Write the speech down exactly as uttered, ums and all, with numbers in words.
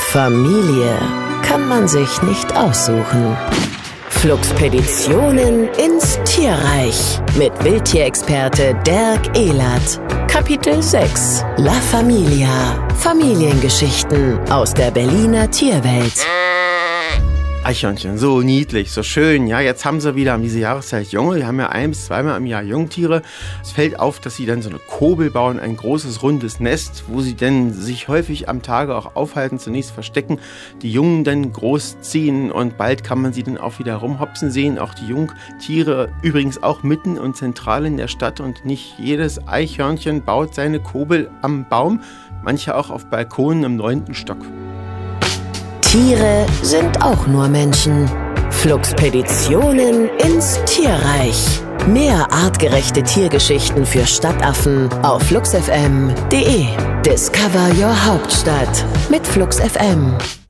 Familie kann man sich nicht aussuchen. Fluxpeditionen ins Tierreich mit Wildtierexperte Dirk Ehlert. Kapitel sechs. La Familia. Familiengeschichten aus der Berliner Tierwelt. Eichhörnchen, so niedlich, so schön. Ja, jetzt haben sie wieder um diese Jahreszeit Junge. Die haben ja ein- bis zweimal im Jahr Jungtiere. Es fällt auf, dass sie dann so eine Kobel bauen, ein großes, rundes Nest, wo sie dann sich häufig am Tage auch aufhalten, zunächst verstecken, die Jungen dann großziehen und bald kann man sie dann auch wieder rumhopsen sehen. Auch die Jungtiere übrigens auch mitten und zentral in der Stadt und nicht jedes Eichhörnchen baut seine Kobel am Baum, manche auch auf Balkonen im neunten Stock. Tiere sind auch nur Menschen. Fluxpeditionen ins Tierreich. Mehr artgerechte Tiergeschichten für Stadtaffen auf flux f m punkt d e. Discover your Hauptstadt mit Flux F M.